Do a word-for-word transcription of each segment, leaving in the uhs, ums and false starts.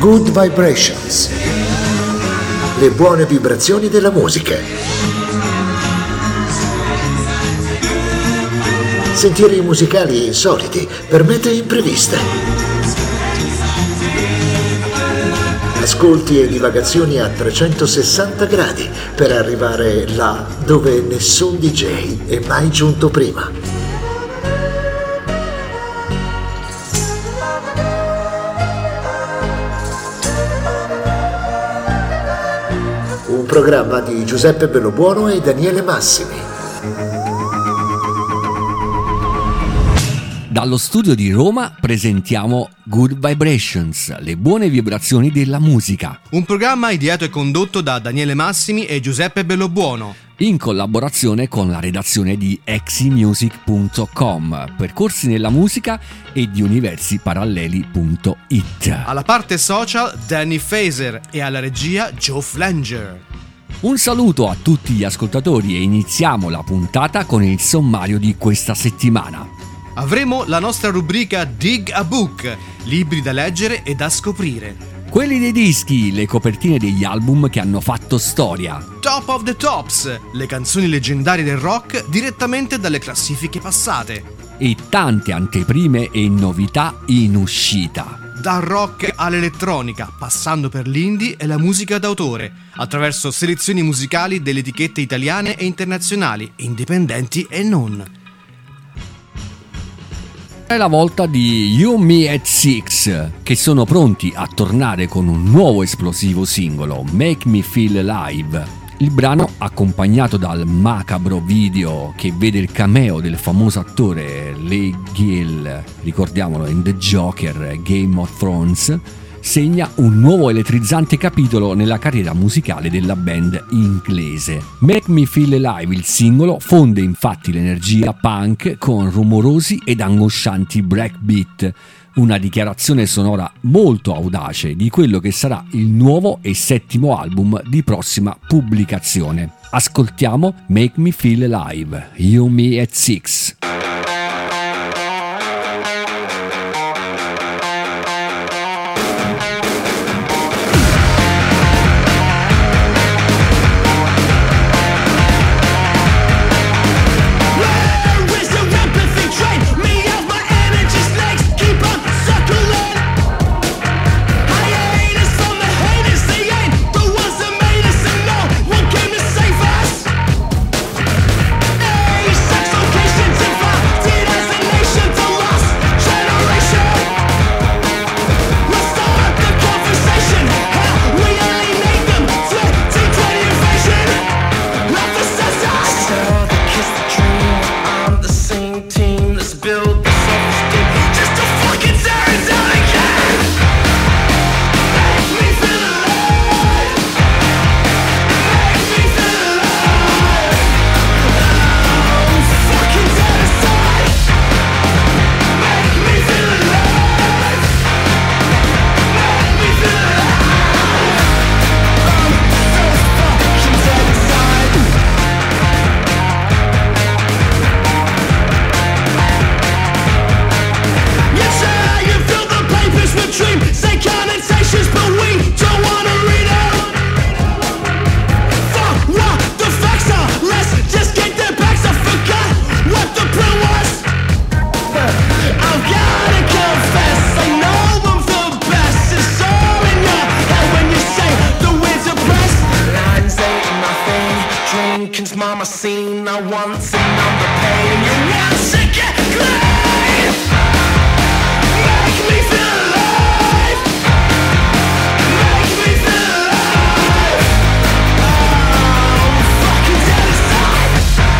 Good Vibrations. Le buone vibrazioni della musica. Sentieri musicali insoliti per mete impreviste. Ascolti e divagazioni a trecentosessanta gradi per arrivare là dove nessun D J è mai giunto prima. Un programma di Giuseppe Bellobuono e Daniele Massimi. Dallo studio di Roma presentiamo Good Vibrations, le buone vibrazioni della musica. Un programma ideato e condotto da Daniele Massimi e Giuseppe Bellobuono, in collaborazione con la redazione di exi music punto com, percorsi nella musica e di universi paralleli punto it. Alla parte social Danny Faser e alla regia Joe Flanger. Un saluto a tutti gli ascoltatori e iniziamo la puntata con il sommario di questa settimana. Avremo la nostra rubrica Dig a Book, libri da leggere e da scoprire. Quelli dei dischi, le copertine degli album che hanno fatto storia. Top of the Tops, le canzoni leggendarie del rock direttamente dalle classifiche passate. E tante anteprime e novità in uscita. Dal rock all'elettronica, passando per l'indie e la musica d'autore, attraverso selezioni musicali delle etichette italiane e internazionali, indipendenti e non. È la volta di You Me at Six, che sono pronti a tornare con un nuovo esplosivo singolo, Make Me Feel Alive. Il brano, accompagnato dal macabro video che vede il cameo del famoso attore Lee Gill, ricordiamolo in The Joker, Game of Thrones, segna un nuovo elettrizzante capitolo nella carriera musicale della band inglese. Make Me Feel Alive, il singolo, fonde infatti l'energia punk con rumorosi ed angoscianti breakbeat, una dichiarazione sonora molto audace di quello che sarà il nuovo e settimo album di prossima pubblicazione. Ascoltiamo Make Me Feel Alive, You Me at Six. Mama seen I once and I'm the pain you want to get clean. Make me feel alive. Make me feel alive. Oh, fucking dead inside.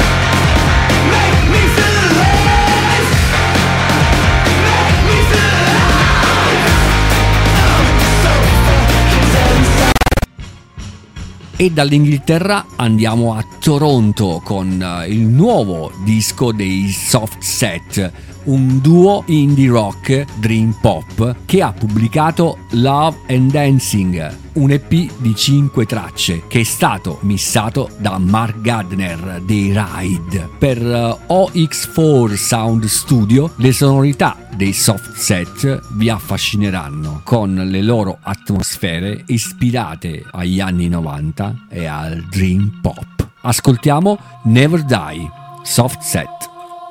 Make me feel alive. Make me feel alive. I'm so fucking dead inside. E dall'Inghilterra andiamo a Toronto con il nuovo disco dei Soft Set, un duo indie rock dream pop che ha pubblicato Love and Dancing, un E P di cinque tracce che è stato missato da Mark Gardner dei Ride. Per O X quattro Sound Studio le sonorità dei Soft Set vi affascineranno con le loro atmosfere ispirate agli anni novanta e al dream pop. Ascoltiamo Never Die, Soft Set.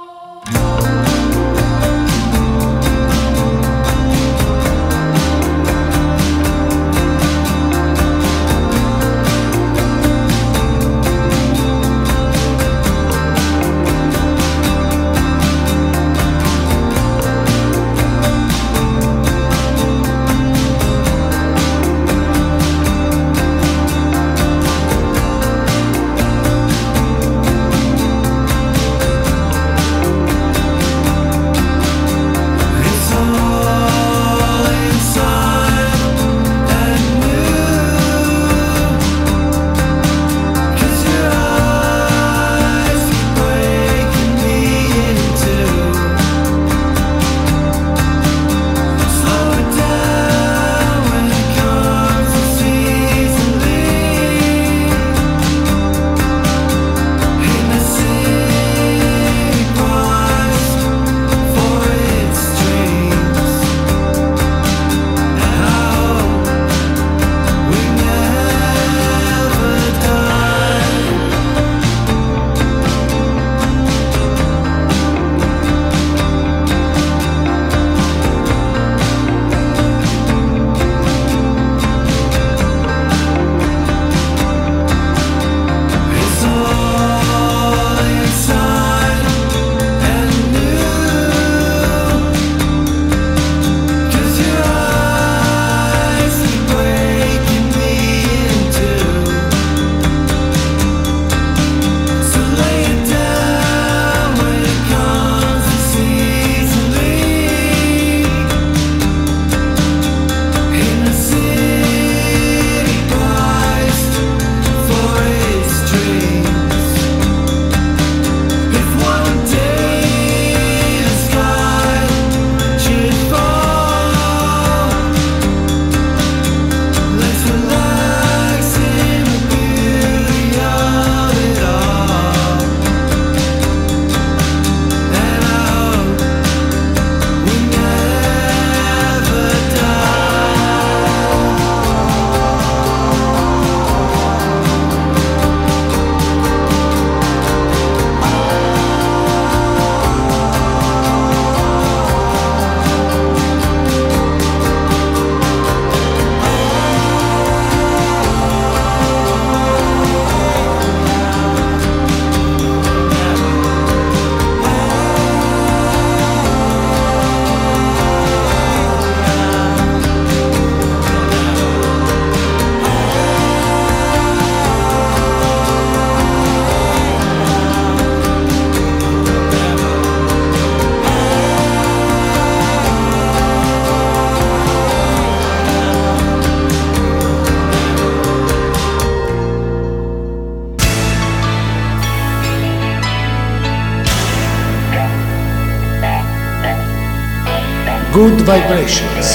Good Vibrations.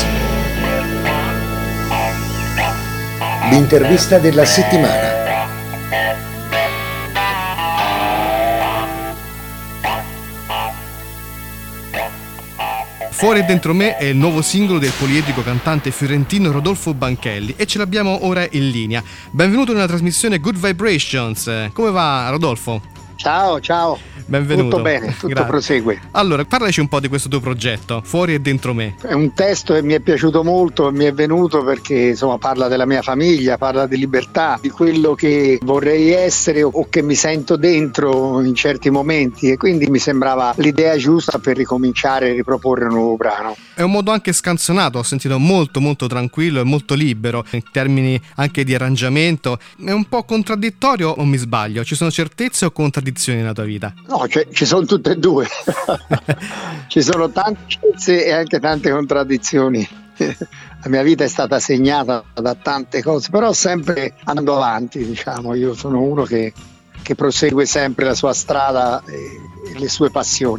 L'intervista della settimana. Fuori e dentro me è il nuovo singolo del poliedrico cantante fiorentino Rodolfo Banchelli e ce l'abbiamo ora in linea. Benvenuto nella trasmissione Good Vibrations. Come va, Rodolfo? Ciao, ciao. Benvenuto. Tutto bene, tutto Grazie. prosegue. Allora, parlaci un po' di questo tuo progetto, Fuori e dentro me. È un testo che mi è piaciuto molto e mi è venuto perché insomma parla della mia famiglia, parla di libertà, di quello che vorrei essere o che mi sento dentro in certi momenti, e quindi mi sembrava l'idea giusta per ricominciare e riproporre un nuovo brano. È un modo anche scanzonato, ho sentito molto molto tranquillo e molto libero in termini anche di arrangiamento. È un po' contraddittorio o mi sbaglio? Ci sono certezze o contraddizioni nella tua vita? No, cioè, ci sono tutte e due. Ci sono tante certezze e anche tante contraddizioni. La mia vita è stata segnata da tante cose, però sempre andando avanti, diciamo. Io sono uno che, che prosegue sempre la sua strada e, e le sue passioni.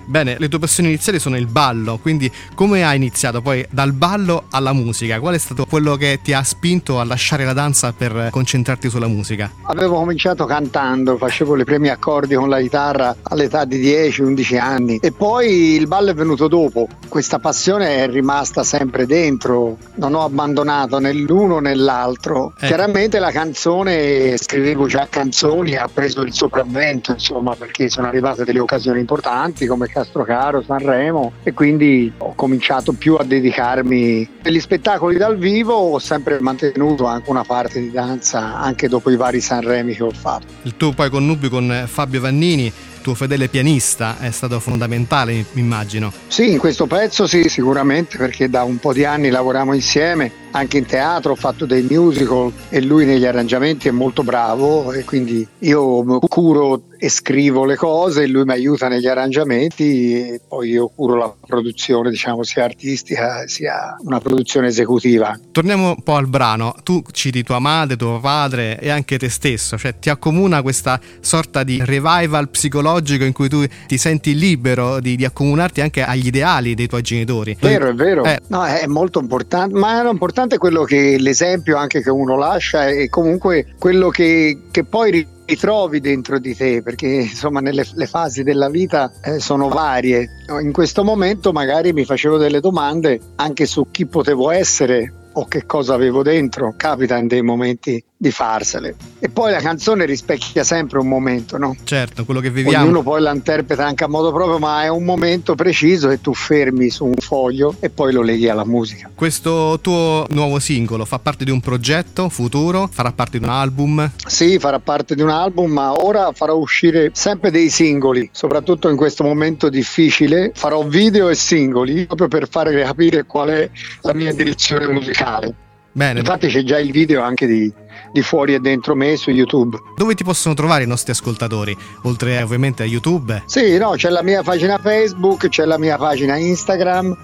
Bene, le tue passioni iniziali sono il ballo, quindi come hai iniziato poi dal ballo alla musica? Qual è stato quello che ti ha spinto a lasciare la danza per concentrarti sulla musica? Avevo cominciato cantando, facevo i primi accordi con la chitarra all'età di dieci undici anni e poi il ballo è venuto dopo. Questa passione è rimasta sempre dentro, non ho abbandonato né l'uno né l'altro. Eh. Chiaramente la canzone, scrivevo già canzoni, ha preso il sopravvento, insomma, perché sono arrivate delle occasioni importanti come Castrocaro, Sanremo, e quindi ho cominciato più a dedicarmi agli spettacoli dal vivo. Ho sempre mantenuto anche una parte di danza anche dopo i vari Sanremi che ho fatto. Il tuo poi connubio con Fabio Vannini, tuo fedele pianista, è stato fondamentale, immagino. Sì, in questo pezzo sì, sicuramente, perché da un po' di anni lavoriamo insieme, anche in teatro, ho fatto dei musical e lui negli arrangiamenti è molto bravo e quindi io curo e scrivo le cose e lui mi aiuta negli arrangiamenti e poi io curo la produzione, diciamo, sia artistica sia una produzione esecutiva. Torniamo un po' al brano. Tu citi tua madre, tuo padre e anche te stesso, cioè ti accomuna questa sorta di revival psicologico in cui tu ti senti libero di, di accomunarti anche agli ideali dei tuoi genitori. Vero, è vero. Eh. No, è molto importante, ma è importante quello che l'esempio anche che uno lascia e comunque quello che, che poi ritrovi dentro di te, perché insomma nelle le fasi della vita eh, sono varie. In questo momento magari mi facevo delle domande anche su chi potevo essere o che cosa avevo dentro, capita in dei momenti di farsele. E poi la canzone rispecchia sempre un momento, no? Certo, quello che viviamo. Ognuno poi la interpreta anche a modo proprio, ma è un momento preciso e tu fermi su un foglio e poi lo leghi alla musica. Questo tuo nuovo singolo fa parte di un progetto futuro? Farà parte di un album? Sì, farà parte di un album, ma ora farò uscire sempre dei singoli, soprattutto in questo momento difficile. Farò video e singoli proprio per fare capire qual è la mia direzione musicale. Bene. Infatti c'è già il video anche di, di Fuori e Dentro Me su YouTube. Dove ti possono trovare i nostri ascoltatori? Oltre ovviamente a YouTube? Sì, no, c'è la mia pagina Facebook, c'è la mia pagina Instagram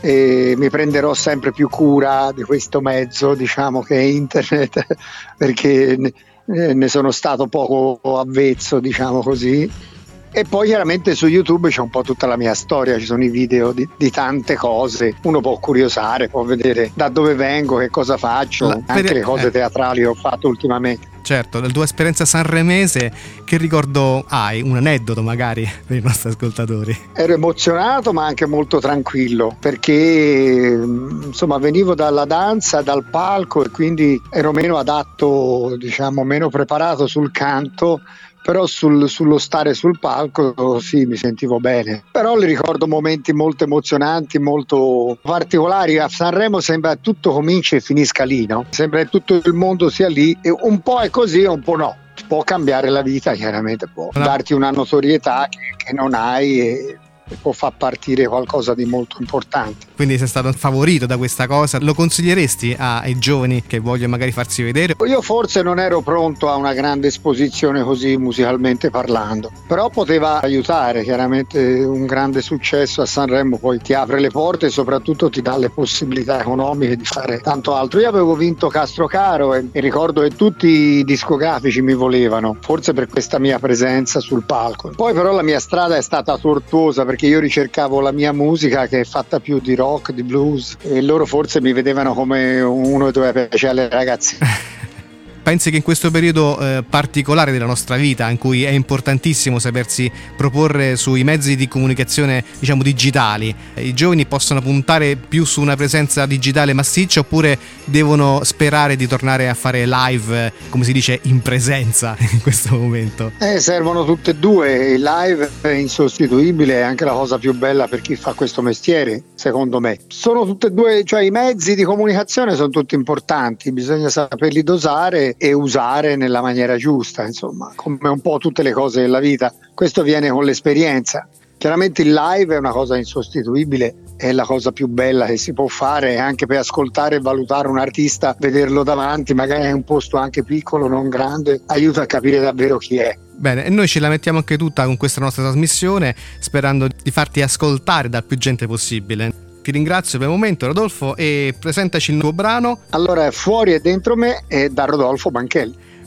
e mi prenderò sempre più cura di questo mezzo, diciamo, che è internet, perché ne, ne sono stato poco avvezzo, diciamo così. E poi chiaramente su YouTube c'è un po' tutta la mia storia, ci sono i video di, di tante cose, uno può curiosare, può vedere da dove vengo, che cosa faccio, la, anche per, le cose eh. teatrali che ho fatto ultimamente. Certo, la tua esperienza sanremese, che ricordo hai? Un aneddoto magari per i nostri ascoltatori? Ero emozionato ma anche molto tranquillo, perché insomma venivo dalla danza, dal palco e quindi ero meno adatto, diciamo meno preparato sul canto, però sul, sullo stare sul palco sì, mi sentivo bene. Però li ricordo momenti molto emozionanti, molto particolari. A Sanremo sembra che tutto cominci e finisca lì, no? Sembra che tutto il mondo sia lì e un po' è così e un po' no. Può cambiare la vita, chiaramente può no. darti una notorietà che, che non hai e può far partire qualcosa di molto importante. Quindi sei stato favorito da questa cosa, lo consiglieresti ai giovani che vogliono magari farsi vedere? Io forse non ero pronto a una grande esposizione così musicalmente parlando, però poteva aiutare. Chiaramente un grande successo a Sanremo poi ti apre le porte e soprattutto ti dà le possibilità economiche di fare tanto altro. Io avevo vinto Castrocaro e, e ricordo che tutti i discografici mi volevano, forse per questa mia presenza sul palco. Poi però la mia strada è stata tortuosa perché io ricercavo la mia musica che è fatta più di rock, di blues e loro forse mi vedevano come uno che doveva piacere alle ragazze. Pensi che in questo periodo eh, particolare della nostra vita, in cui è importantissimo sapersi proporre sui mezzi di comunicazione, diciamo, digitali, eh, i giovani possono puntare più su una presenza digitale massiccia oppure devono sperare di tornare a fare live, eh, come si dice, in presenza in questo momento? Eh, servono tutte e due. Il live è insostituibile, è anche la cosa più bella per chi fa questo mestiere, secondo me. Sono tutte e due, cioè i mezzi di comunicazione sono tutti importanti, bisogna saperli dosare e usare nella maniera giusta, insomma, come un po' tutte le cose della vita. Questo viene con l'esperienza. Chiaramente il live è una cosa insostituibile, è la cosa più bella che si può fare anche per ascoltare e valutare un artista, vederlo davanti, magari è un posto anche piccolo, non grande, aiuta a capire davvero chi è. Bene, e noi ce la mettiamo anche tutta con questa nostra trasmissione, sperando di farti ascoltare da più gente possibile. Ti ringrazio per il momento, Rodolfo, e presentaci il nuovo brano. Allora, Fuori e Dentro Me è da Rodolfo Banchelli.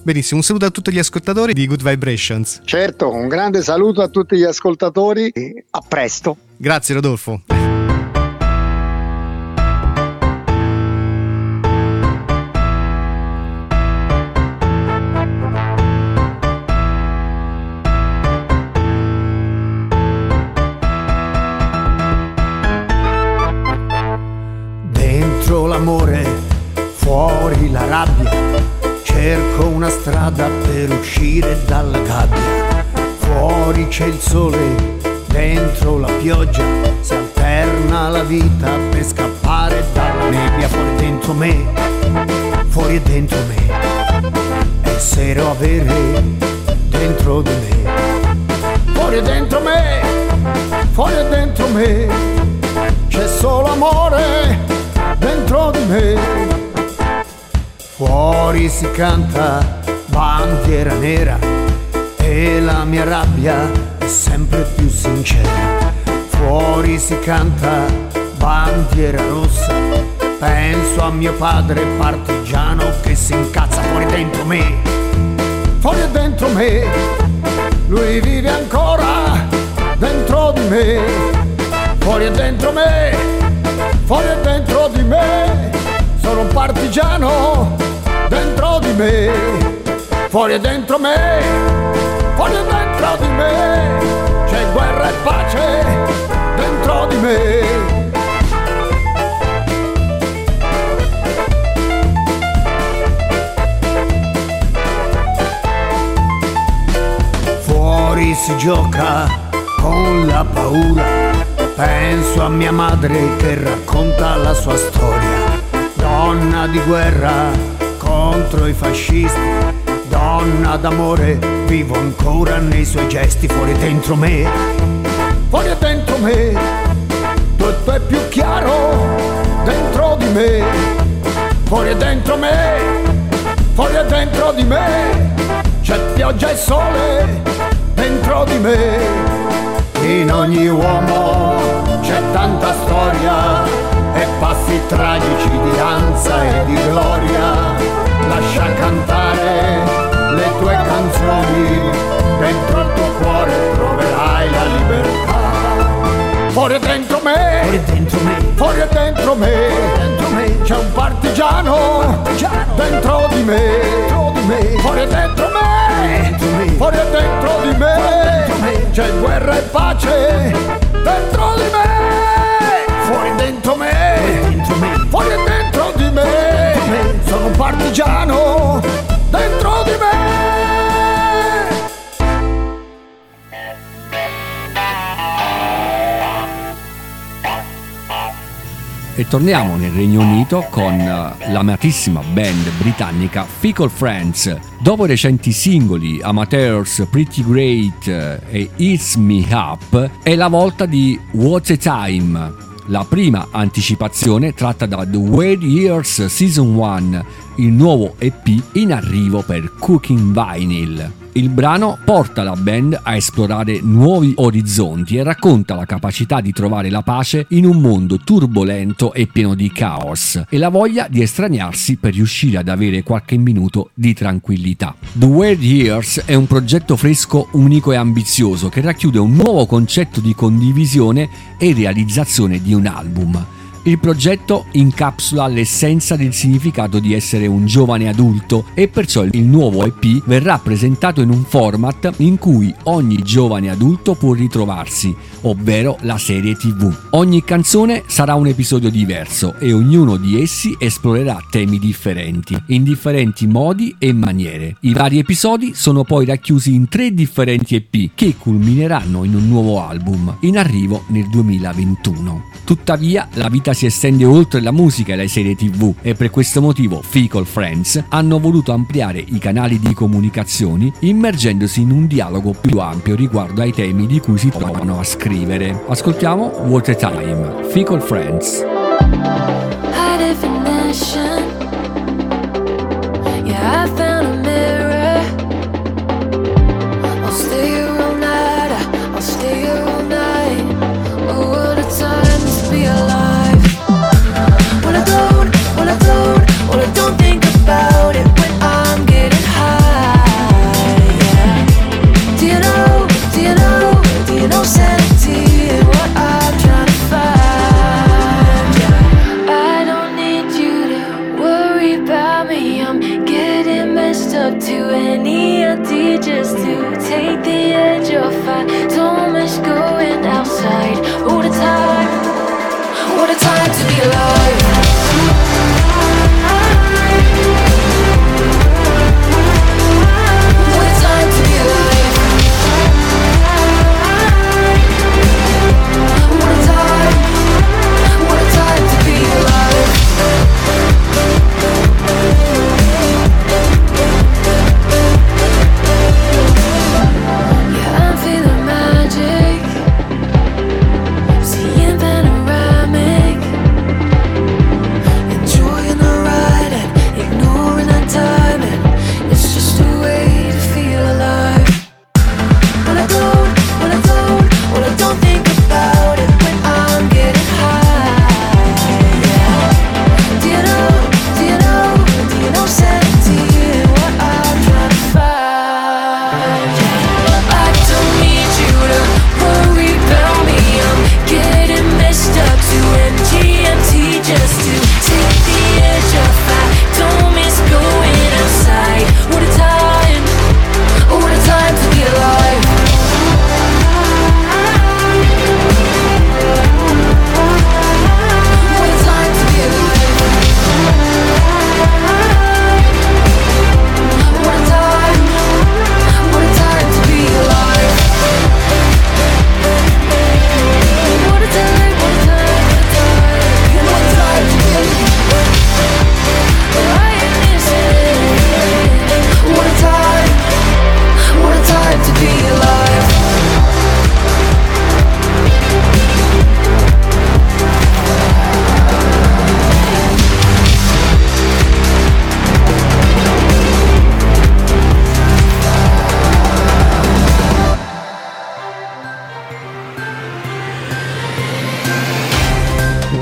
Benissimo, un saluto a tutti gli ascoltatori di Good Vibrations. Certo, un grande saluto a tutti gli ascoltatori e a presto. Grazie Rodolfo. Dentro l'amore, fuori la rabbia, cerco una strada per uscire dalla gabbia. Fuori c'è il sole, dentro la pioggia, si alterna la vita per scappare dalla nebbia. Fuori dentro me, fuori è dentro me, essere o avere dentro di me. Fuori è dentro me, fuori è dentro me, c'è solo amore dentro di me. Fuori si canta bandiera nera e la mia rabbia è sempre più sincera. Fuori si canta bandiera rossa, penso a mio padre partigiano che si incazza. Fuori dentro me, fuori è dentro me, lui vive ancora dentro di me. Fuori è dentro me, fuori è dentro di me, sono un partigiano dentro di me. Fuori è dentro me, fuori è dentro di me, c'è guerra e pace dentro di me. Fuori si gioca con la paura, penso a mia madre che racconta la sua storia. Donna di guerra contro i fascisti, donna d'amore, vivo ancora nei suoi gesti. Fuori dentro me, fuori è dentro me, tutto è più chiaro dentro di me. Fuori è dentro me, fuori è dentro di me, c'è pioggia e sole dentro di me. In ogni uomo c'è tanta storia e passi tragici di ansia e di gloria. Lascia cantare le tue canzoni, dentro il tuo cuore troverai la libertà. Fuori dentro me, fuori dentro me, fuori dentro me, dentro me c'è un partigiano, partigiano dentro di me, dentro di me. Fuori dentro me, dentro me, fuori dentro di me, dentro me c'è guerra e pace dentro di me. Fuori dentro me, dentro me, fuori dentro di me, dentro me sono un partigiano dentro di me. E torniamo nel Regno Unito con uh, l'amatissima band britannica Fickle Friends. Dopo i recenti singoli Amateurs, Pretty Great uh, e Eats Me Up, è la volta di What a Time, la prima anticipazione tratta da The Weird Years Season uno, il nuovo E P in arrivo per Cooking Vinyl. Il brano porta la band a esplorare nuovi orizzonti e racconta la capacità di trovare la pace in un mondo turbolento e pieno di caos e la voglia di estraniarsi per riuscire ad avere qualche minuto di tranquillità. The Weird Years è un progetto fresco, unico e ambizioso che racchiude un nuovo concetto di condivisione e realizzazione di un album. Il progetto incapsula l'essenza del significato di essere un giovane adulto e perciò il nuovo E P verrà presentato in un format in cui ogni giovane adulto può ritrovarsi, ovvero la serie tivù. Ogni canzone sarà un episodio diverso e ognuno di essi esplorerà temi differenti, in differenti modi e maniere. I vari episodi sono poi racchiusi in tre differenti E P che culmineranno in un nuovo album, in arrivo nel duemilaventuno. Tuttavia, la vita si estende oltre la musica e le serie tivù e per questo motivo Fickle Friends hanno voluto ampliare i canali di comunicazioni immergendosi in un dialogo più ampio riguardo ai temi di cui si trovano a scrivere. Ascoltiamo What a Time, Fickle Friends. High definition. Yeah, I found a mirror. I'll stay here all night. I'll stay here all night. Oh, what a time to be alive. When I float, when I float, well I don't think about it when I'm getting high.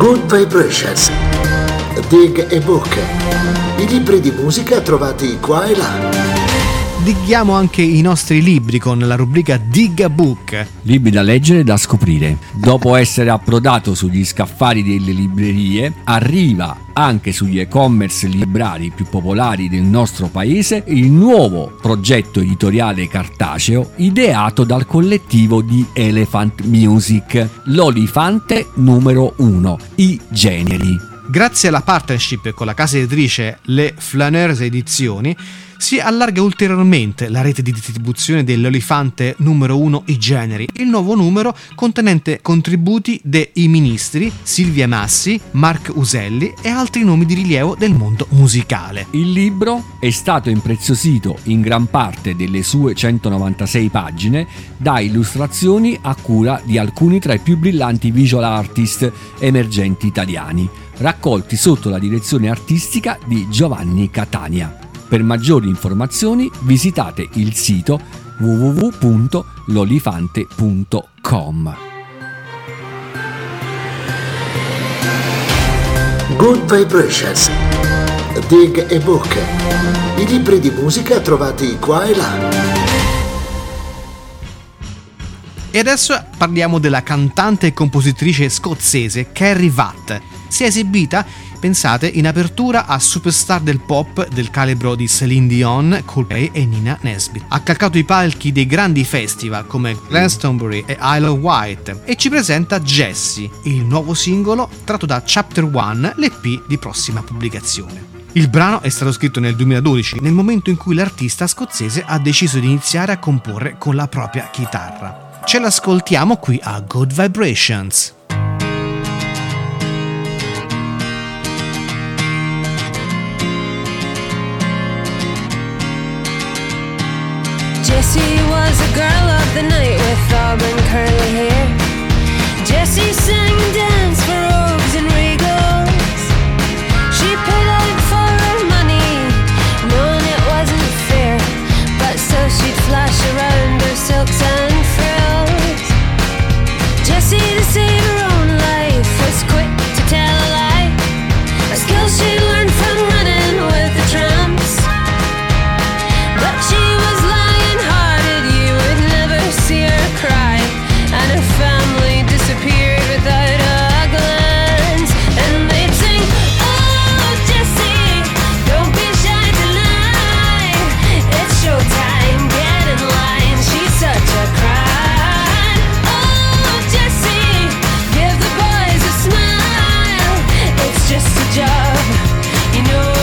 Good Vibrations, Dig a Book, i libri di musica trovati qua e là. Dighiamo anche i nostri libri con la rubrica Dig a Book. Libri da leggere e da scoprire. Dopo essere approdato sugli scaffali delle librerie, arriva anche sugli e-commerce librari più popolari del nostro paese il nuovo progetto editoriale cartaceo ideato dal collettivo di Elephant Music, l'Olifante numero uno, i generi. Grazie alla partnership con la casa editrice Le Flâneurs Edizioni si allarga ulteriormente la rete di distribuzione dell'Olifante numero uno I Generi, il nuovo numero contenente contributi dei ministri Silvia Massi, Marc Uselli e altri nomi di rilievo del mondo musicale. Il libro è stato impreziosito in gran parte delle sue centonovantasei pagine da illustrazioni a cura di alcuni tra i più brillanti visual artist emergenti italiani, raccolti sotto la direzione artistica di Giovanni Catania. Per maggiori informazioni visitate il sito w w w punto l'olifante punto com. Good Vibrations, Dig a Book, i libri di musica trovati qua e là. E adesso parliamo della cantante e compositrice scozzese Kerry Watt. Si è esibita, pensate, in apertura a superstar del pop del calibro di Céline Dion, Coldplay e Nina Nesbitt. Ha calcato i palchi dei grandi festival come Glastonbury e Isle of Wight e ci presenta Jessie, il nuovo singolo tratto da Chapter One, l'E P di prossima pubblicazione. Il brano è stato scritto nel duemiladodici, nel momento in cui l'artista scozzese ha deciso di iniziare a comporre con la propria chitarra. Ce l'ascoltiamo qui a Good Vibrations. Jessie was a girl of the night with auburn curly hair. Jessie sang and danced for robes and regals. She paid out for her money, knowing it wasn't fair, but still she'd flash around her silks and frills. Jessie, to save her own life, was quick to tell a lie, a skill she learned from running with the tramps. But she was see her cry, and her family disappeared without a glance. And they'd sing, oh Jessie, don't be shy tonight, it's showtime, get in line, she's such a cry. Oh Jessie, give the boys a smile, it's just a job, you know.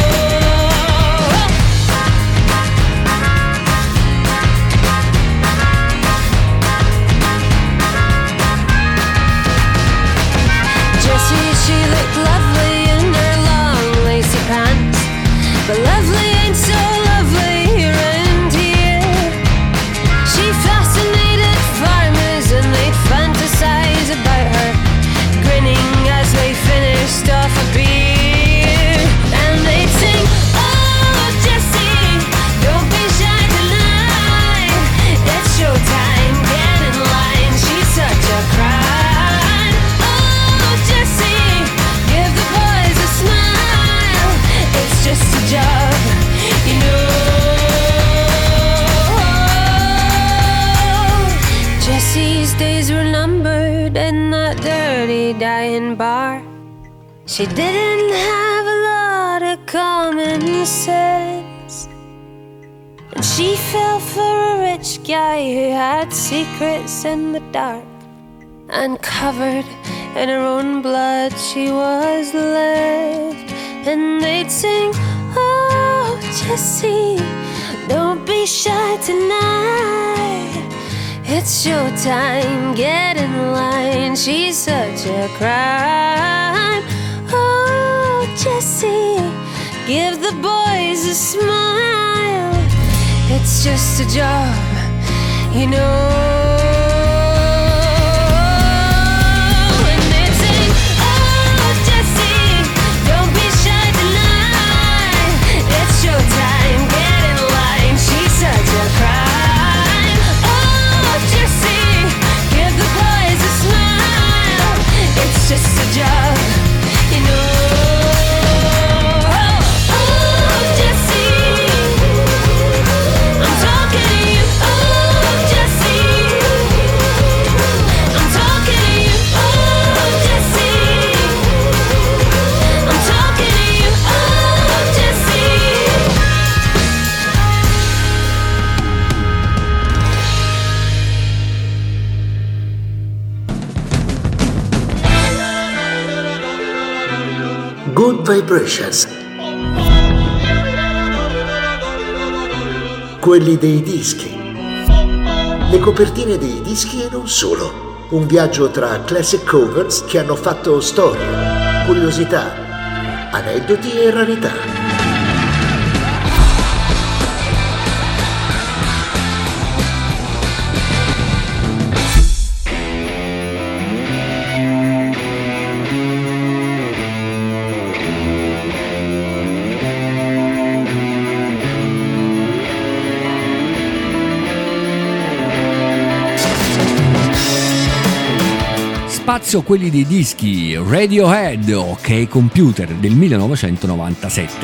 She looked lovely in her long lacy pants, but lovely ain't so lovely around here. She fascinated farmers and they'd fantasize about her, grinning as they finished off a beer. And they'd sing, oh Jessie, don't be shy tonight, it's showtime, get in line, she's such a cry. Just a job, you know. Jessie's days were numbered in that dirty dying bar. She didn't have a lot of common sense, and she fell for a rich guy who had secrets in the dark. And covered in her own blood she was left. And they'd sing, oh Jessie, don't be shy tonight, it's showtime, get in line, she's such a crime. Oh Jessie, give the boys a smile, it's just a job, you know. Showtime, get in line, she's such a crime. Oh Jessie, give the boys a smile, it's just a job, Vibrations. Quelli dei dischi. Le copertine dei dischi e non solo. Un viaggio tra classic covers che hanno fatto storia, curiosità, aneddoti e rarità. Spazio quelli dei dischi Radiohead, OK Computer del millenovecentonovantasette.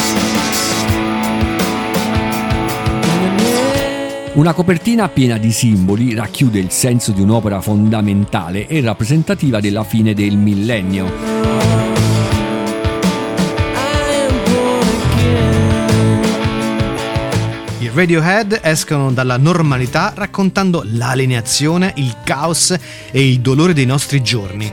Una copertina piena di simboli racchiude il senso di un'opera fondamentale e rappresentativa della fine del millennio. I Radiohead escono dalla normalità raccontando l'alienazione, il caos e il dolore dei nostri giorni.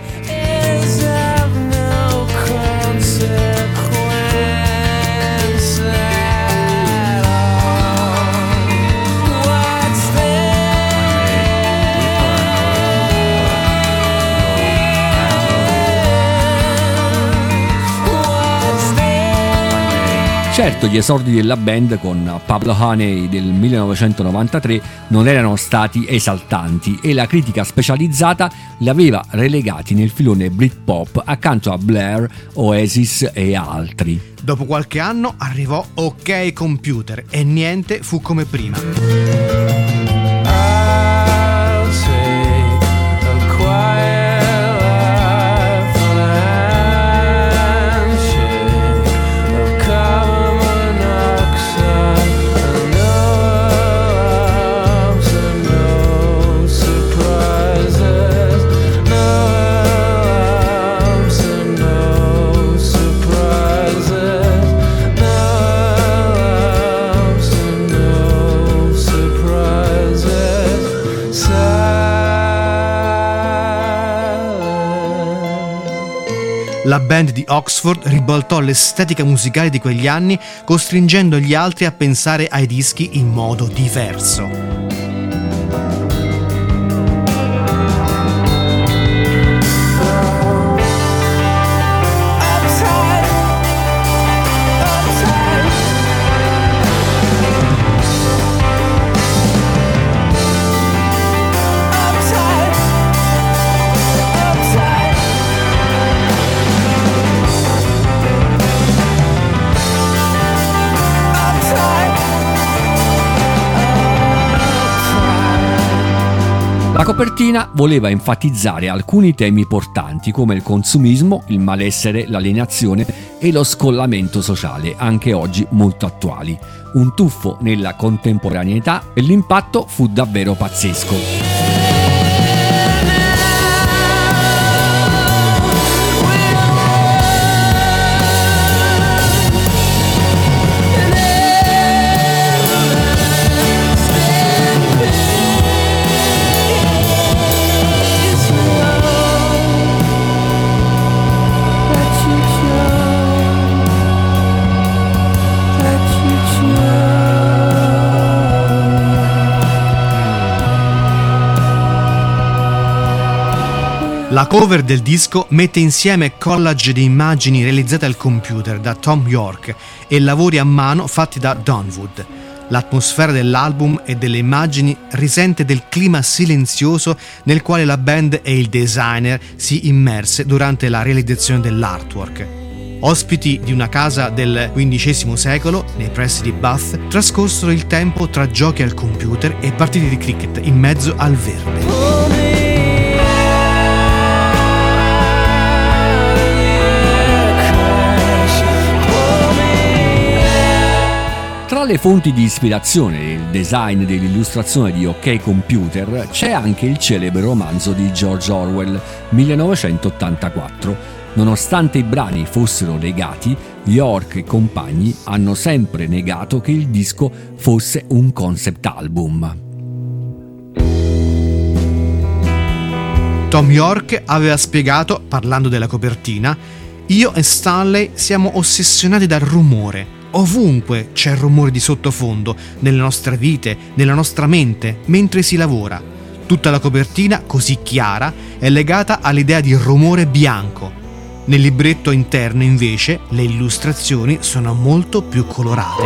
Certo, gli esordi della band con Pablo Honey del millenovecentonovantatré non erano stati esaltanti e la critica specializzata li aveva relegati nel filone Britpop accanto a Blair, Oasis e altri. Dopo qualche anno arrivò OK Computer e niente fu come prima. La band di Oxford ribaltò l'estetica musicale di quegli anni, costringendo gli altri a pensare ai dischi in modo diverso. La copertina voleva enfatizzare alcuni temi portanti come il consumismo, il malessere, l'alienazione e lo scollamento sociale, anche oggi molto attuali. Un tuffo nella contemporaneità e l'impatto fu davvero pazzesco. La cover del disco mette insieme collage di immagini realizzate al computer da Thom Yorke e lavori a mano fatti da Don Wood. L'atmosfera dell'album e delle immagini risente del clima silenzioso nel quale la band e il designer si immerse durante la realizzazione dell'artwork. Ospiti di una casa del quindicesimo secolo, nei pressi di Bath, trascorsero il tempo tra giochi al computer e partite di cricket in mezzo al verde. Tra le fonti di ispirazione e il design dell'illustrazione di OK Computer c'è anche il celebre romanzo di George Orwell, millenovecentottantaquattro. Nonostante i brani fossero legati, Yorke e compagni hanno sempre negato che il disco fosse un concept album. Thom Yorke aveva spiegato, parlando della copertina: Io e Stanley siamo ossessionati dal rumore. Ovunque c'è rumore di sottofondo, nelle nostre vite, nella nostra mente, mentre si lavora. Tutta la copertina, così chiara, è legata all'idea di rumore bianco. Nel libretto interno, invece, le illustrazioni sono molto più colorate.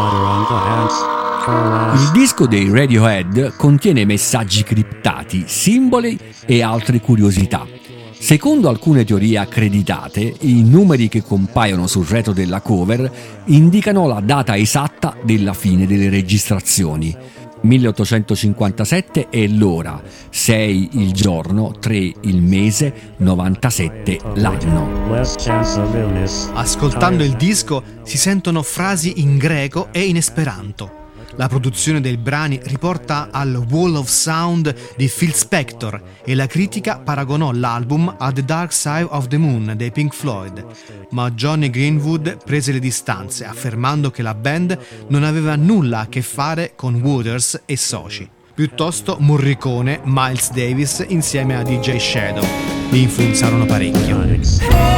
Il disco dei Radiohead contiene messaggi criptati, simboli e altre curiosità. Secondo alcune teorie accreditate, i numeri che compaiono sul retro della cover indicano la data esatta della fine delle registrazioni. milleottocentocinquantasette è l'ora, sei il giorno, tre il mese, novantasette l'anno. Ascoltando il disco si sentono frasi in greco e in esperanto. La produzione dei brani riporta al Wall of Sound di Phil Spector e la critica paragonò l'album a The Dark Side of the Moon dei Pink Floyd, ma Johnny Greenwood prese le distanze affermando che la band non aveva nulla a che fare con Waters e soci. Piuttosto Morricone, Miles Davis insieme a D J Shadow li influenzarono parecchio.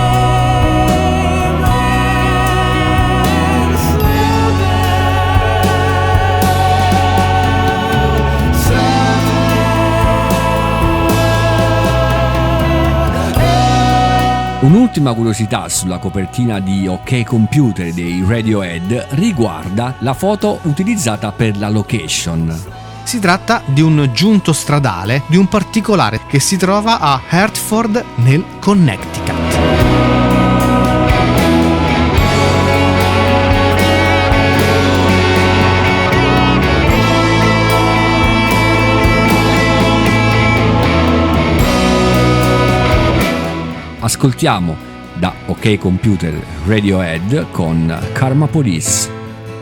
Un'ultima curiosità sulla copertina di OK Computer dei Radiohead riguarda la foto utilizzata per la location. Si tratta di un giunto stradale di un particolare che si trova a Hartford nel Connecticut. Ascoltiamo da OK Computer Radiohead con Karma Police.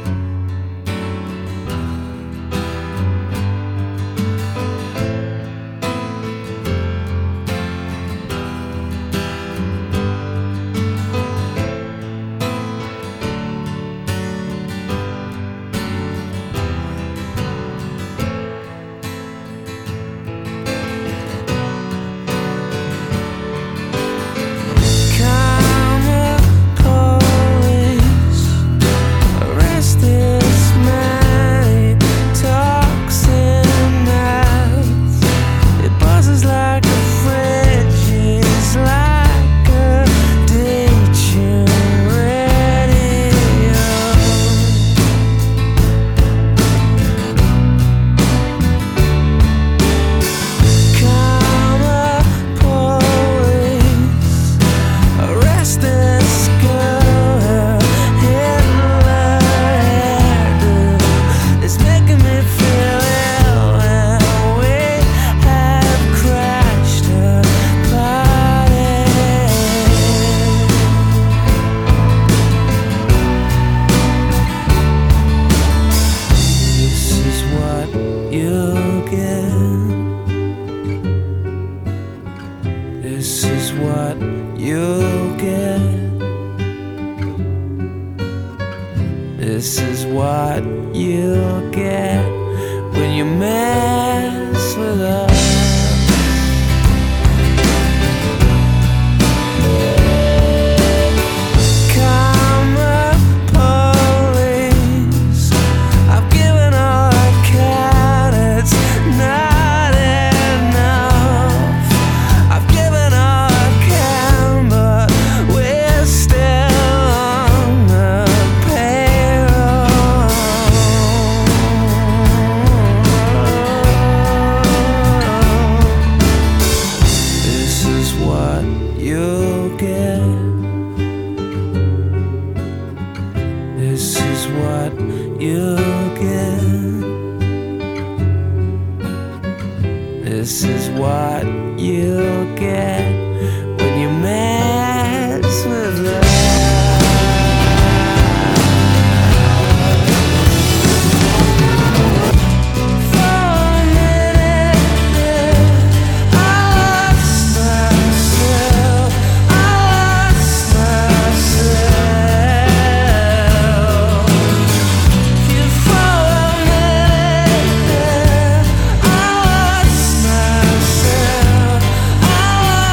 This is what you'll get when you mess with us. This is what you'll get when you mess with love. I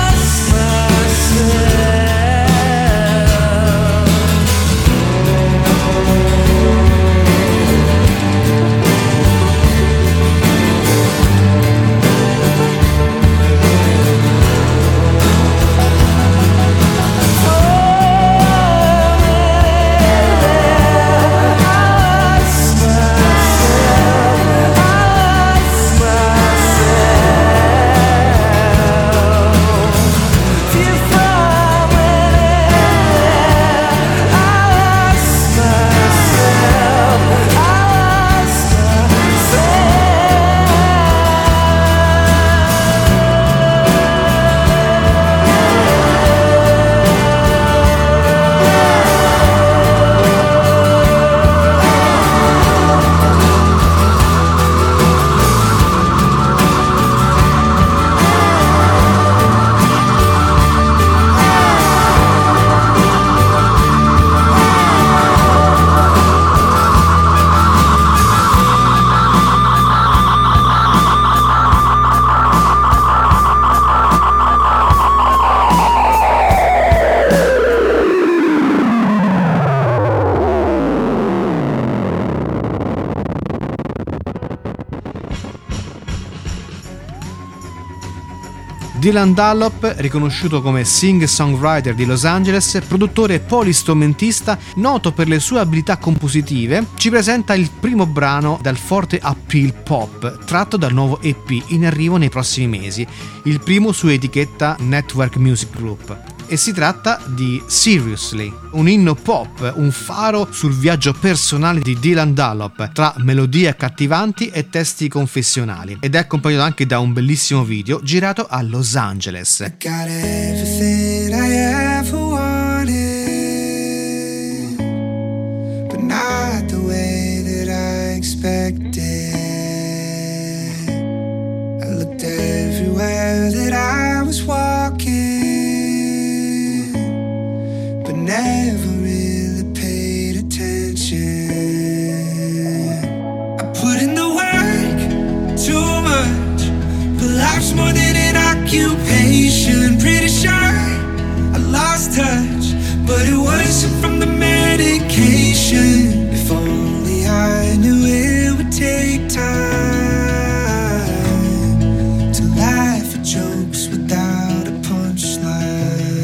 Dylan Dunlop, riconosciuto come singer-songwriter di Los Angeles, produttore polistrumentista noto per le sue abilità compositive, ci presenta il primo brano dal forte appeal pop tratto dal nuovo E P in arrivo nei prossimi mesi, il primo su etichetta Network Music Group. E si tratta di Seriously, un inno pop, un faro sul viaggio personale di Dylan Dunlop tra melodie accattivanti e testi confessionali, ed è accompagnato anche da un bellissimo video girato a Los Angeles. I got everything I ever wanted, but not the way that I expected. I looked everywhere that I was walking, never really paid attention. I put in the work, too much, but life's more than an occupation. Pretty sure I lost touch, but it wasn't from the medication. If only I knew it would take time to laugh at jokes without a punchline.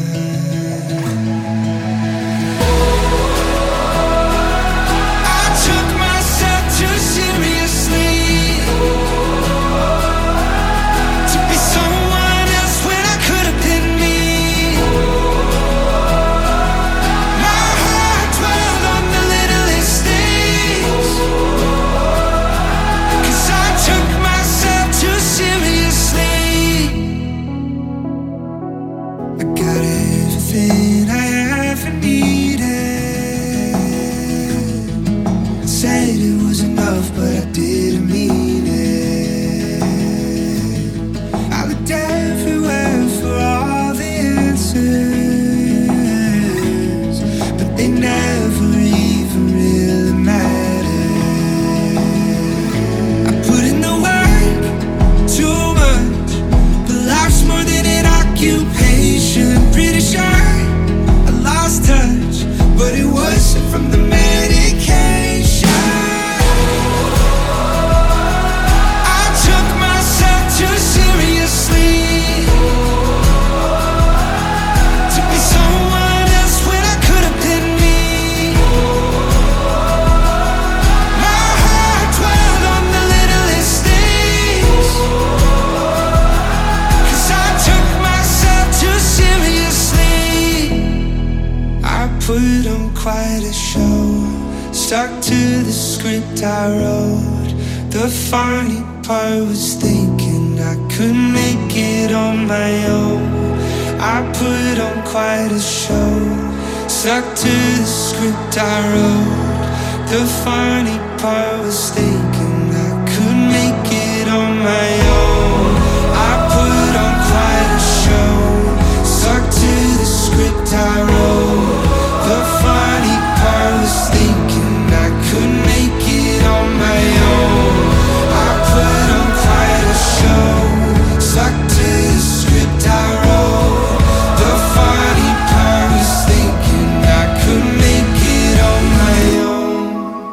Stuck to the script I wrote. The funny part was thinking I could make it on my own. I put on quite a show. Stuck to the script I wrote. The funny part was thinking I could make it on my own. I put on quite a show. Stuck to the script I wrote. The funny part was thinking I could make it on my own. I put on quite a show. Stuck to the script I wrote. The funny part was thinking I could make it on my own.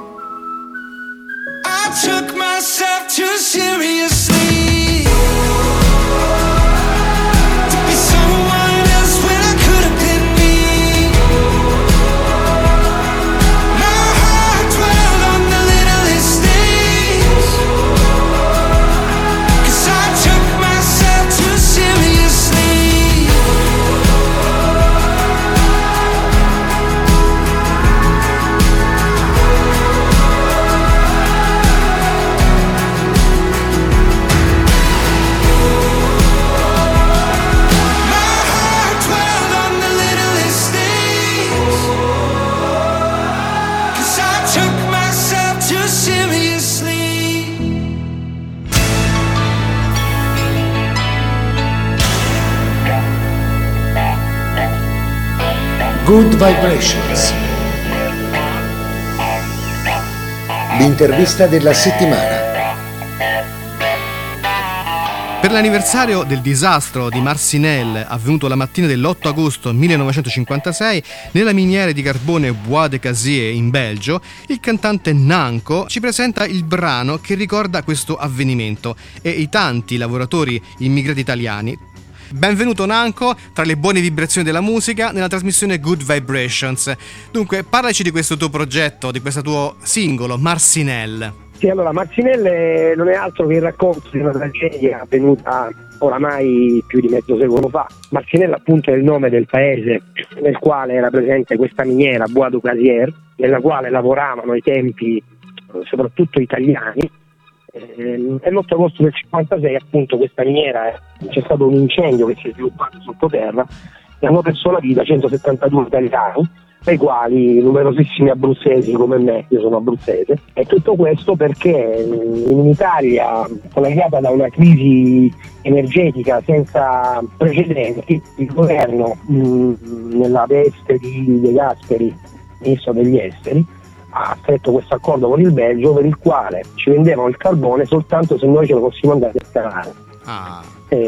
I took myself too seriously. Good Vibrations. L'intervista della settimana. Per l'anniversario del disastro di Marcinelle, avvenuto la mattina dell'otto agosto millenovecentocinquantasei nella miniera di carbone Bois de Casier in Belgio, il cantante Nanco ci presenta il brano che ricorda questo avvenimento e i tanti lavoratori immigrati italiani. Benvenuto Nanco, tra le buone vibrazioni della musica, nella trasmissione Good Vibrations. Dunque, parlaci di questo tuo progetto, di questo tuo singolo, Marcinelle. Sì, allora, Marcinelle non è altro che il racconto di una tragedia avvenuta oramai più di mezzo secolo fa. Marcinelle appunto è il nome del paese nel quale era presente questa miniera, Bois du Casier, nella quale lavoravano ai tempi soprattutto italiani. E l'otto agosto del cinquantasei appunto questa miniera, c'è stato un incendio che si è sviluppato sottoterra e hanno perso la vita centosettantadue italiani, tra i quali numerosissimi abruzzesi come me, io sono abruzzese, e tutto questo perché in Italia, collegata da una crisi energetica senza precedenti, il governo mh, nella veste di De Gasperi, ministro degli esteri, ha stretto questo accordo con il Belgio per il quale ci vendevano il carbone soltanto se noi ce lo fossimo andare a scavare. Ah.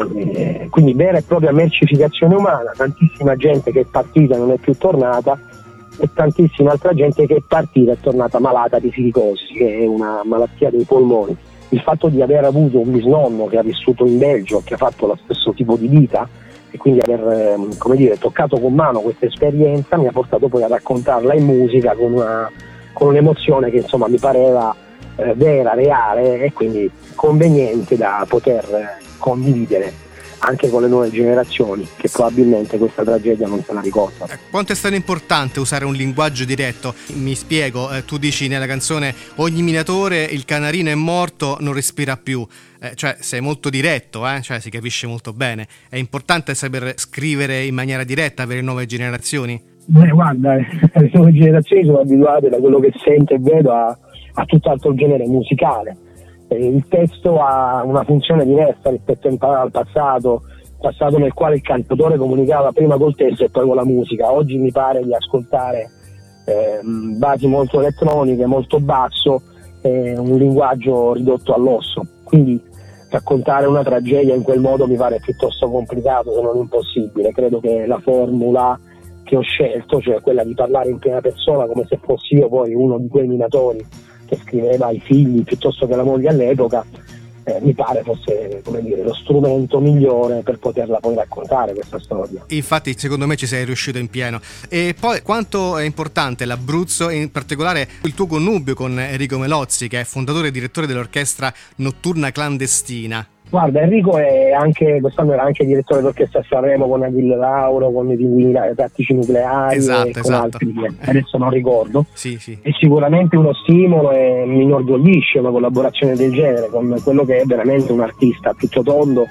E, quindi vera e propria mercificazione umana, tantissima gente che è partita e non è più tornata, e tantissima altra gente che è partita e è tornata malata di silicosi, che è una malattia dei polmoni. Il fatto di aver avuto un bisnonno che ha vissuto in Belgio, che ha fatto lo stesso tipo di vita, e quindi aver, come dire, toccato con mano questa esperienza mi ha portato poi a raccontarla in musica con una con un'emozione che insomma mi pareva eh, vera, reale e quindi conveniente da poter eh, condividere anche con le nuove generazioni che probabilmente questa tragedia non se la ricordano. Quanto è stato importante usare un linguaggio diretto? Mi spiego, eh, tu dici nella canzone ogni minatore, il canarino è morto, non respira più, eh, cioè sei molto diretto, eh? Cioè si capisce molto bene. È importante saper scrivere in maniera diretta per le nuove generazioni? Beh, guarda, le nuove generazioni sono abituate da quello che sento e vedo a, a tutt'altro genere musicale. Eh, il testo ha una funzione diversa rispetto al passato, passato nel quale il cantautore comunicava prima col testo e poi con la musica. Oggi mi pare di ascoltare eh, basi molto elettroniche, molto basso, eh, un linguaggio ridotto all'osso. Quindi raccontare una tragedia in quel modo mi pare piuttosto complicato, se non impossibile. Credo che la formula che ho scelto, cioè quella di parlare in prima persona come se fossi io poi uno di quei minatori che scriveva ai figli piuttosto che la moglie all'epoca, eh, mi pare fosse, come dire, lo strumento migliore per poterla poi raccontare questa storia. Infatti secondo me ci sei riuscito in pieno. E poi quanto è importante l'Abruzzo e in particolare il tuo connubio con Enrico Melozzi, che è fondatore e direttore dell'orchestra Notturna Clandestina? Guarda, Enrico è anche, quest'anno era anche direttore d'orchestra a Sanremo con Achille Lauro, con i Pinguini Tattici Nucleari, esatto, e con esatto. altri che adesso non ricordo. Sì, sì. È sicuramente uno stimolo e mi inorgoglisce una collaborazione del genere con quello che è veramente un artista a tutto tondo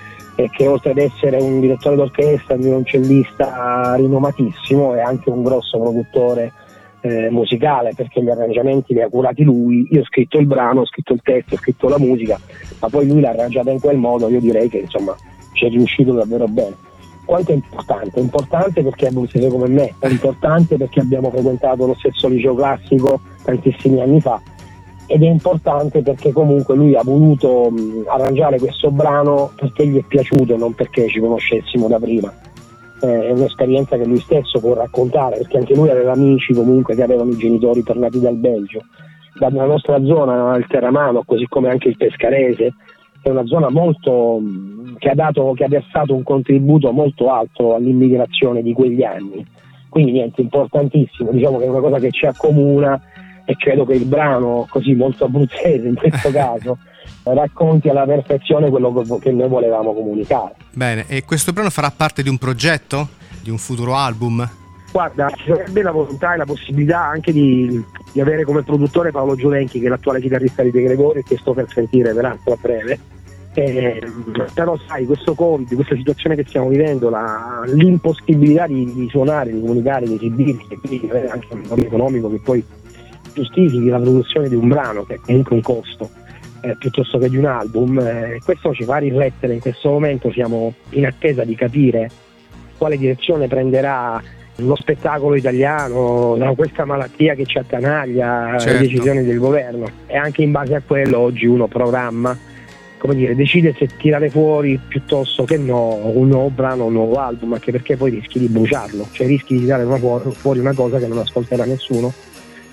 e che oltre ad essere un direttore d'orchestra, un violoncellista rinomatissimo, è anche un grosso produttore eh, musicale, perché gli arrangiamenti li ha curati lui. Io ho scritto il brano, ho scritto il testo, ho scritto la musica, ma poi lui l'ha arrangiata in quel modo. Io direi che insomma ci è riuscito davvero bene. Quanto è importante? È importante perché è abruzzese come me, è importante perché abbiamo frequentato lo stesso liceo classico tantissimi anni fa, ed è importante perché comunque lui ha voluto mh, arrangiare questo brano perché gli è piaciuto, non perché ci conoscessimo da prima. Eh, è un'esperienza che lui stesso può raccontare, perché anche lui aveva amici comunque che avevano i genitori tornati dal Belgio. Dalla nostra zona, il Terramano, così come anche il Pescarese, è una zona molto che ha dato, che ha versato un contributo molto alto all'immigrazione di quegli anni. Quindi niente, importantissimo, diciamo che è una cosa che ci accomuna, e credo che il brano, così molto abruzzese in questo caso, racconti alla perfezione quello che noi volevamo comunicare. Bene, e questo brano farà parte di un progetto? Di un futuro album? Guarda, ci sarebbe la volontà e la possibilità anche di, di avere come produttore Paolo Giovenchi, che è l'attuale chitarrista di De Gregori, che sto per sentire peraltro a breve. Eh, però sai, questo Covid, questa situazione che stiamo vivendo, la, l'impossibilità di, di suonare, di comunicare, di esibirsi, e quindi di avere anche un valore economico che poi giustifichi la produzione di un brano, che è comunque un costo, eh, piuttosto che di un album. Eh, questo ci fa riflettere. In questo momento siamo in attesa di capire quale direzione prenderà lo spettacolo italiano da questa malattia che ci attanaglia, certo. Le decisioni del governo, e anche in base a quello oggi uno programma, come dire, decide se tirare fuori piuttosto che no un nuovo brano, un nuovo album, anche perché poi rischi di bruciarlo, cioè rischi di tirare fuori una cosa che non ascolterà nessuno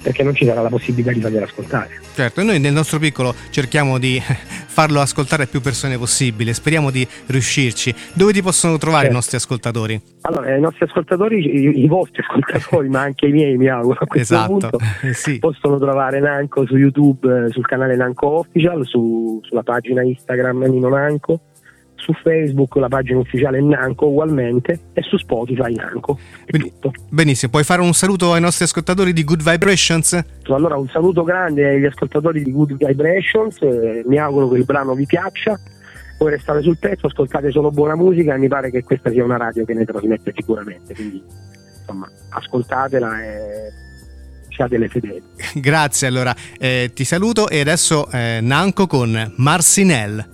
perché non ci sarà la possibilità di fargliela ascoltare. Certo, e noi nel nostro piccolo cerchiamo di farlo ascoltare a più persone possibile, speriamo di riuscirci. Dove ti possono trovare Certo. i nostri ascoltatori? Allora, i nostri ascoltatori, i, i vostri ascoltatori, ma anche i miei, mi auguro, a questo Esatto, punto, eh sì. possono trovare Nanco su YouTube, eh, sul canale Nanco Official, su, sulla pagina Instagram Nino Nanco, su Facebook la pagina ufficiale Nanco ugualmente, e su Spotify Nanco. È Ben- tutto. Benissimo, puoi fare un saluto ai nostri ascoltatori di Good Vibrations? Allora, un saluto grande agli ascoltatori di Good Vibrations, eh, mi auguro che il brano vi piaccia. Voi restate sul pezzo, ascoltate solo buona musica, e mi pare che questa sia una radio che ne trasmette sicuramente, quindi insomma ascoltatela e siatele fedeli. Grazie, allora eh, ti saluto e adesso eh, Nanco con Marcinelle.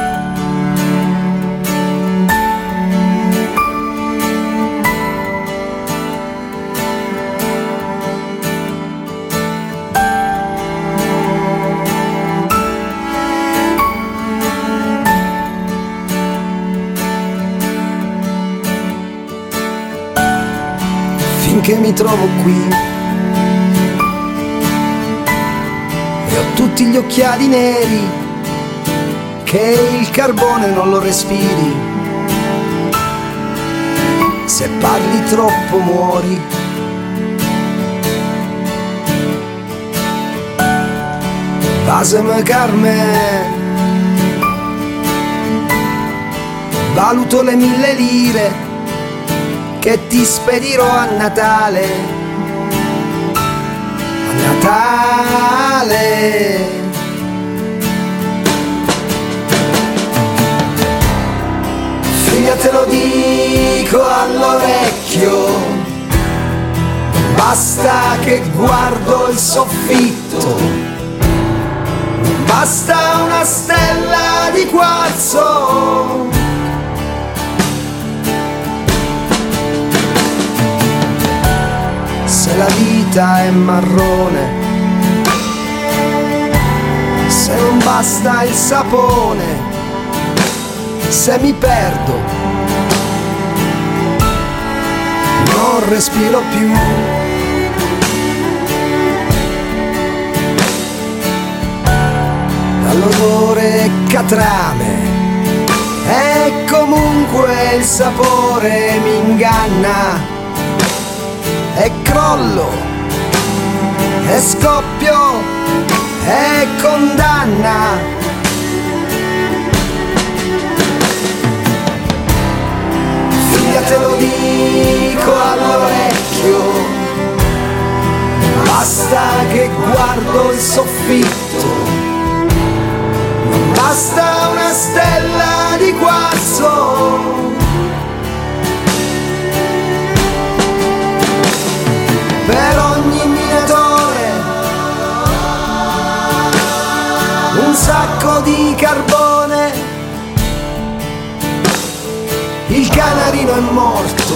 Finché mi trovo qui e ho tutti gli occhiali neri, che il carbone non lo respiri, se parli troppo muori. Vasem Carmen, valuto le mille lire che ti spedirò a Natale, a Natale. Figlia, te lo dico all'orecchio, basta che guardo il soffitto, basta una stella di quarzo. Se la vita è marrone, se non basta il sapone, se mi perdo, non respiro più. Dall'odore catrame, e comunque il sapore mi inganna. E crollo, e scoppio, e condanna. Figlia, te lo dico all'orecchio, basta che guardo il soffitto, non basta una stella di quarzo. Per ogni minatore un sacco di carbone, il canarino è morto,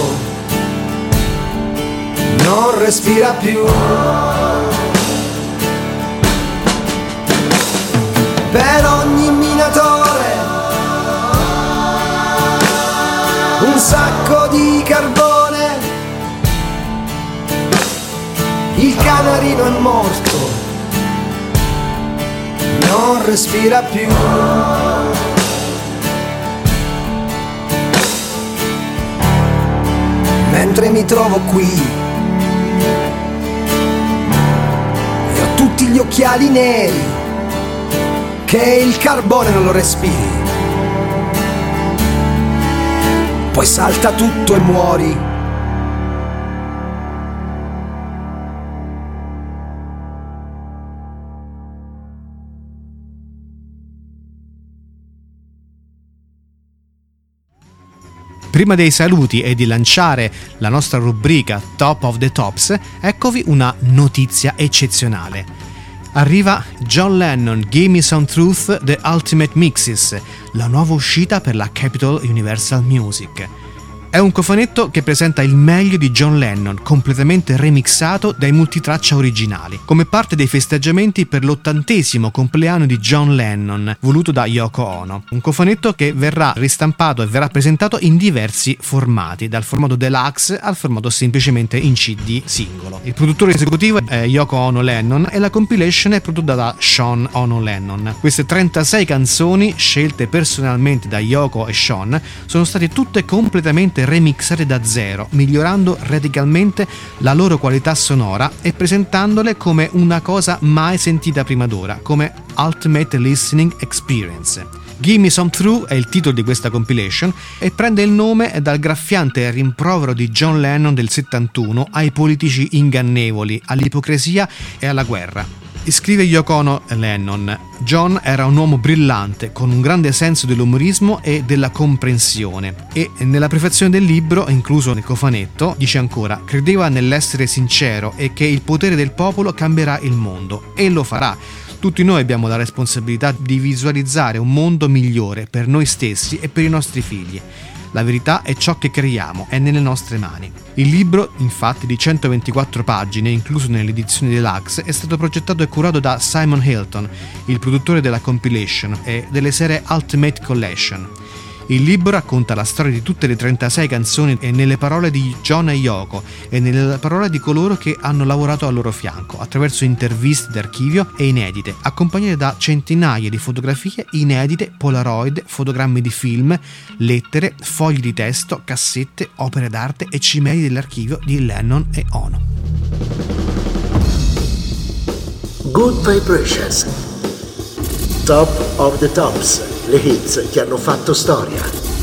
non respira più. Per ogni minatore un sacco di carbone, il canarino è morto, non respira più. Mentre mi trovo qui e ho tutti gli occhiali neri, che il carbone non lo respiri, poi salta tutto e muori. Prima dei saluti e di lanciare la nostra rubrica Top of the Tops, eccovi una notizia eccezionale. Arriva John Lennon Gimme Some Truth The Ultimate Mixes, la nuova uscita per la Capitol Universal Music. È un cofanetto che presenta il meglio di John Lennon, completamente remixato dai multitraccia originali, come parte dei festeggiamenti per l'ottantesimo compleanno di John Lennon, voluto da Yoko Ono. Un cofanetto che verrà ristampato e verrà presentato in diversi formati, dal formato deluxe al formato semplicemente in C D singolo. Il produttore esecutivo è Yoko Ono Lennon e la compilation è prodotta da Sean Ono Lennon. Queste trentasei canzoni, scelte personalmente da Yoko e Sean, sono state tutte completamente remixate da zero, migliorando radicalmente la loro qualità sonora e presentandole come una cosa mai sentita prima d'ora, come Ultimate Listening Experience. Gimme Some Through è il titolo di questa compilation e prende il nome dal graffiante rimprovero di John Lennon del settantuno ai politici ingannevoli, all'ipocrisia e alla guerra. Scrive Yoko Ono Lennon: John era un uomo brillante, con un grande senso dell'umorismo e della comprensione, e nella prefazione del libro, incluso nel cofanetto, dice ancora: credeva nell'essere sincero e che il potere del popolo cambierà il mondo, e lo farà. Tutti noi abbiamo la responsabilità di visualizzare un mondo migliore per noi stessi e per i nostri figli. La verità è ciò che creiamo, è nelle nostre mani. Il libro, infatti, di centoventiquattro pagine, incluso nell'edizione deluxe, è stato progettato e curato da Simon Hilton, il produttore della compilation e delle serie Ultimate Collection. Il libro racconta la storia di tutte le trentasei canzoni e nelle parole di John e Yoko e nelle parole di coloro che hanno lavorato al loro fianco, attraverso interviste d'archivio e inedite, accompagnate da centinaia di fotografie inedite, polaroid, fotogrammi di film, lettere, fogli di testo, cassette, opere d'arte e cimeli dell'archivio di Lennon e Ono. Good Vibrations. Top of the Tops. Le hits che hanno fatto storia.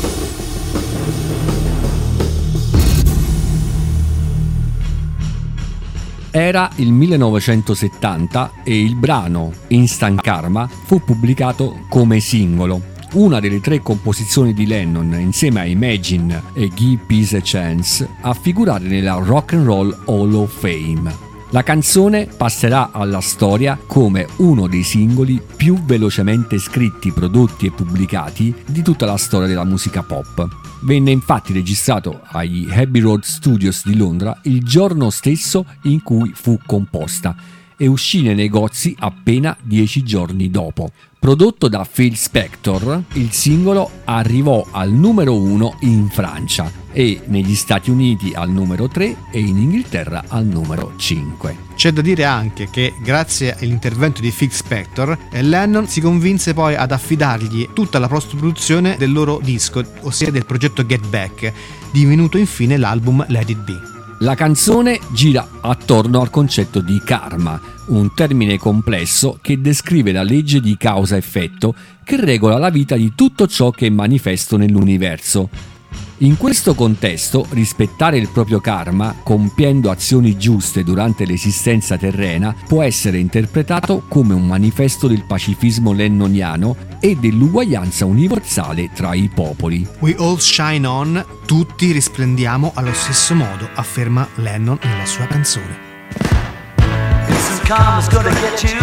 Era il millenovecentosettanta e il brano Instant Karma fu pubblicato come singolo, una delle tre composizioni di Lennon insieme a Imagine e Give Peace a Chance a figurare nella Rock and Roll Hall of Fame. La canzone passerà alla storia come uno dei singoli più velocemente scritti, prodotti e pubblicati di tutta la storia della musica pop. Venne infatti registrato agli Abbey Road Studios di Londra il giorno stesso in cui fu composta e uscì nei negozi appena dieci giorni dopo. Prodotto da Phil Spector, il singolo arrivò al numero uno in Francia e negli Stati Uniti al numero tre e in Inghilterra al numero cinque. C'è da dire anche che grazie all'intervento di Phil Spector, Lennon si convinse poi ad affidargli tutta la post-produzione del loro disco, ossia del progetto Get Back, divenuto infine l'album Let It Be. La canzone gira attorno al concetto di karma, un termine complesso che descrive la legge di causa-effetto che regola la vita di tutto ciò che è manifesto nell'universo. In questo contesto, rispettare il proprio karma, compiendo azioni giuste durante l'esistenza terrena, può essere interpretato come un manifesto del pacifismo lennoniano e dell'uguaglianza universale tra i popoli. We all shine on, tutti risplendiamo allo stesso modo, afferma Lennon nella sua canzone. Instant karma's gonna get you,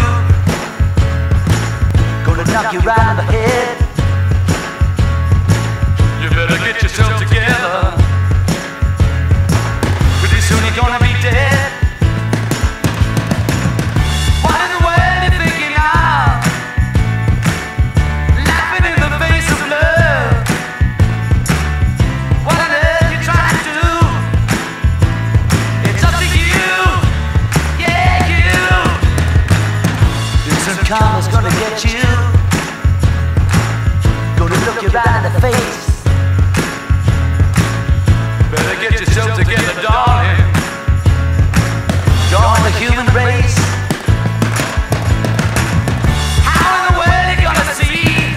gonna knock you right in the head. You better get yourself together, pretty soon you're gonna be dead. What in the world you thinking of? Laughing in the face of love. What on earth you trying to do? It's up to you, yeah you. Instant karma's gonna get you, gonna look you right in the face. Better get yourself together, darling. Join the human race. How in the world you gonna see?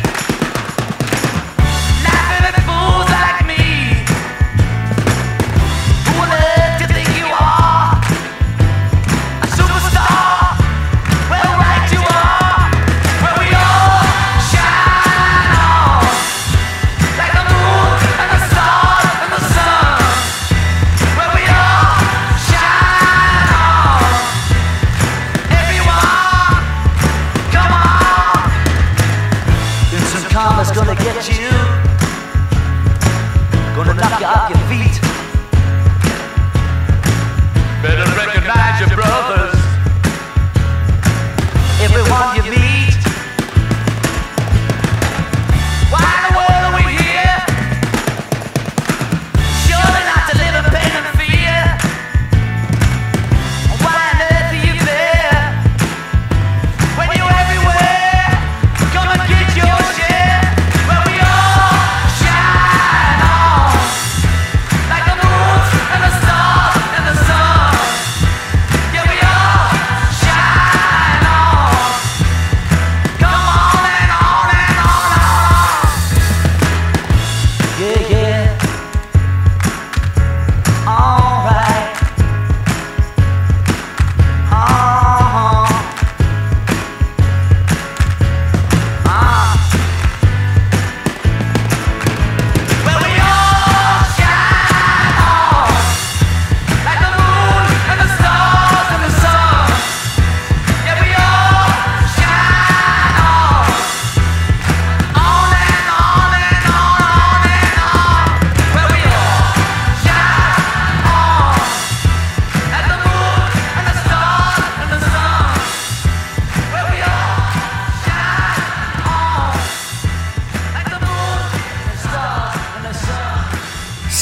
Laughing at fools like me. Who on earth do you think you are? A superstar? Well, right you are. Where we all shine on, like the moon and the stars and the sun. Where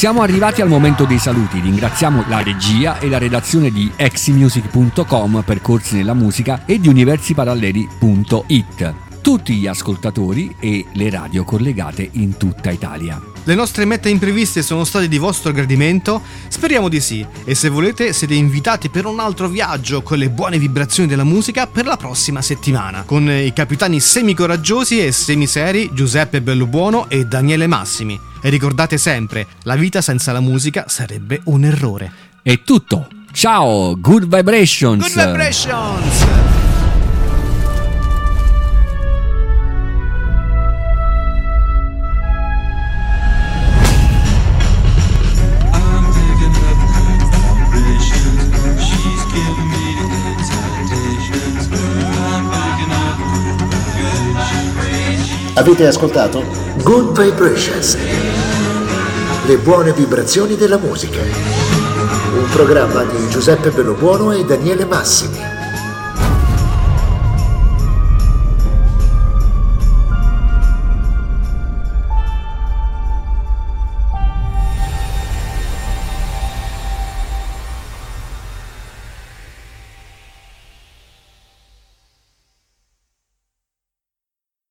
Siamo arrivati al momento dei saluti. Ringraziamo la regia e la redazione di eximusic punto com, Percorsi nella musica, e di universiparalleli punto it, tutti gli ascoltatori e le radio collegate in tutta Italia. Le nostre mete impreviste sono state di vostro gradimento? Speriamo di sì, e se volete siete invitati per un altro viaggio con le buone vibrazioni della musica per la prossima settimana, con i capitani semicoraggiosi e semiseri Giuseppe Bellobuono e Daniele Massimi. E ricordate sempre, la vita senza la musica sarebbe un errore. È tutto, ciao, good vibrations! Good vibrations! Avete ascoltato Good Vibrations, le buone vibrazioni della musica, un programma di Giuseppe Bellobuono e Daniele Massimi.